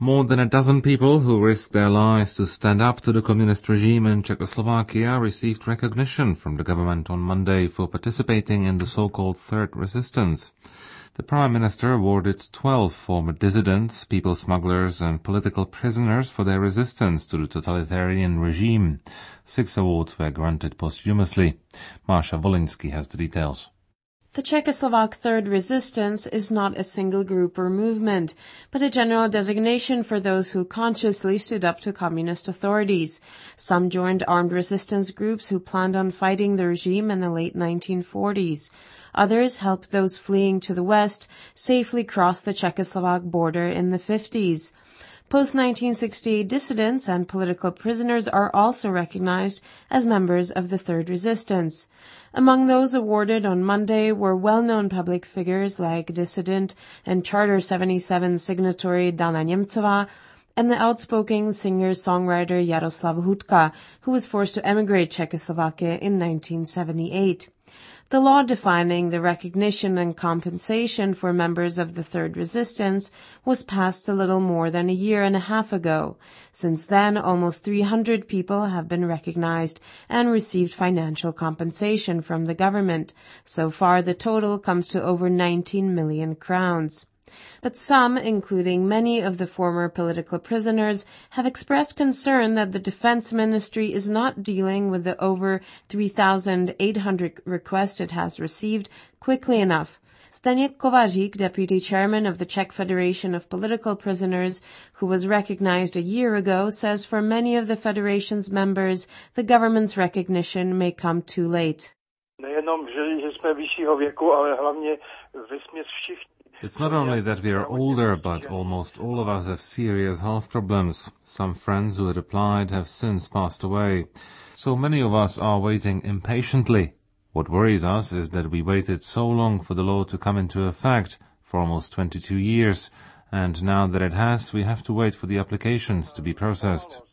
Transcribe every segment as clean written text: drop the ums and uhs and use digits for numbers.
More than a dozen people who risked their lives to stand up to the communist regime in Czechoslovakia received recognition from the government on Monday for participating in the so-called Third Resistance. The Prime Minister awarded 12 former dissidents, people smugglers and political prisoners for their resistance to the totalitarian regime. 6 awards were granted posthumously. Marsha Volinsky has the details. The Czechoslovak Third Resistance is not a single group or movement, but a general designation for those who consciously stood up to communist authorities. Some joined armed resistance groups who planned on fighting the regime in the late 1940s. Others helped those fleeing to the west safely cross the Czechoslovak border in the 50s. Post-1968 dissidents and political prisoners are also recognized as members of the Third Resistance. Among those awarded on Monday were well-known public figures like dissident and Charter 77 signatory Dana Němcová and the outspoken singer-songwriter Jaroslav Hudka, who was forced to emigrate Czechoslovakia in 1978. The law defining the recognition and compensation for members of the Third Resistance was passed a little more than a year and a half ago. Since then, almost 300 people have been recognized and received financial compensation from the government. So far, the total comes to over 19 million crowns. But some, including many of the former political prisoners, have expressed concern that the Defense Ministry is not dealing with the over 3,800 requests it has received quickly enough. Zdeněk Kovařík, deputy chairman of the Czech Federation of Political Prisoners, who was recognized a year ago, says for many of the federation's members, the government's recognition may come too late. It's not only that we are older, but almost all of us have serious health problems. Some friends who had applied have since passed away. So many of us are waiting impatiently. What worries us is that we waited so long for the law to come into effect, for almost 22 years, and now that it has, we have to wait for the applications to be processed.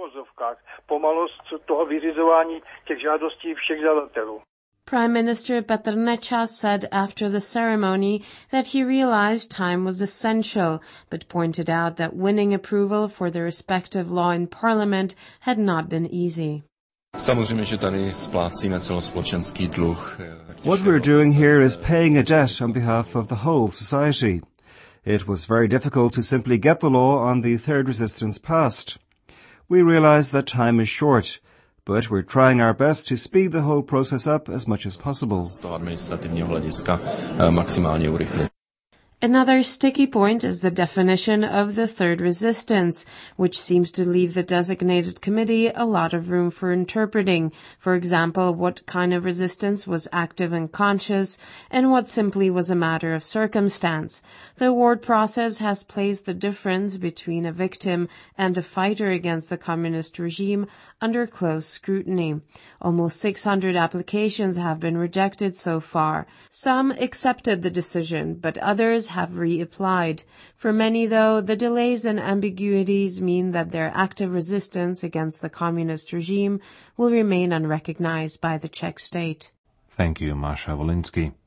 Prime Minister Petr Nečas said after the ceremony that he realized time was essential, but pointed out that winning approval for the respective law in Parliament had not been easy. What we're doing here is paying a debt on behalf of the whole society. It was very difficult to simply get the law on the Third Resistance passed. We realize that time is short, but we're trying our best to speed the whole process up as much as possible. Another sticky point is the definition of the Third Resistance, which seems to leave the designated committee a lot of room for interpreting. For example, what kind of resistance was active and conscious, and what simply was a matter of circumstance. The award process has placed the difference between a victim and a fighter against the communist regime under close scrutiny. Almost 600 applications have been rejected so far. Some accepted the decision, but others have reapplied. For many, though, the delays and ambiguities mean that their active resistance against the communist regime will remain unrecognized by the Czech state. Thank you, Marsha Volinsky.